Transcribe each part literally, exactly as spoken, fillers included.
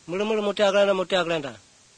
Mulu-mulu muti aglenda muti aglenda.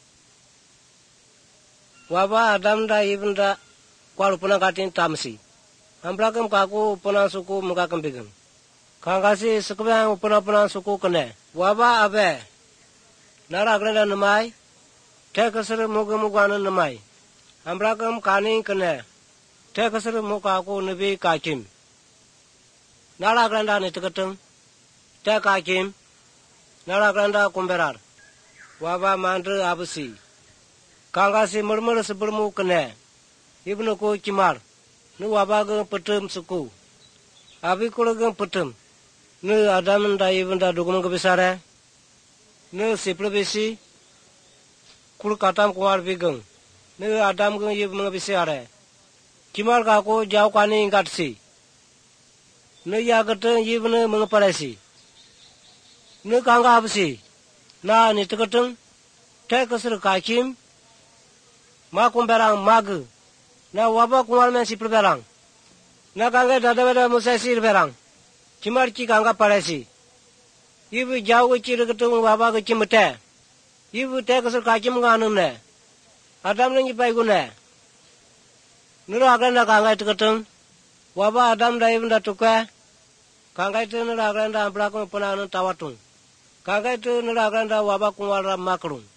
Waba Adam da Ibn da kwalu puna katin tamsi. Amblakam kaku puna suku muka kembigam. Kangkasi sekubang puna puna suku kene. Waba abe. Nara aglenda namai. Tekasir muga mugana namai. Amblakam kaning kene. Tekasir muka aku nabi kakim. Nara aglenda ni tekatung. Tek kakim. Nara aglenda kumberar. Waba mandre abasi. Kangkasi murmur sebelum kene. Ibnu ko kimar. Nu waba gang petem suku. Abi kula gang petem. Nu Adam da Ibn da dugum kebesare. Nu siplu besi. Kul katam kuar bigang. Nu Adam gang Ibn kebesare. Kimar kako jauh kani ingatsi. Nu ya keteng Ibn mengeparasi. Nu kangka absi. Na ni teketeng. Tek kesir kakim. Ma kumberang mag. Na waba kumar men siplu berang. Na kangka dada beda musasir berang. Kimar ki kangka parasi. Ibu jauh kecil keteng waba kecil mete. Ibu tek kesir kakim nganum ne. Adam nengi paigune. Nuru akan da kangka itu keteng. Waba Adam da Ibn da tukwe. Kangka itu nuru akan da amplakum penanun tawatung. Kangka itu nuru akan da waba kumar maklum.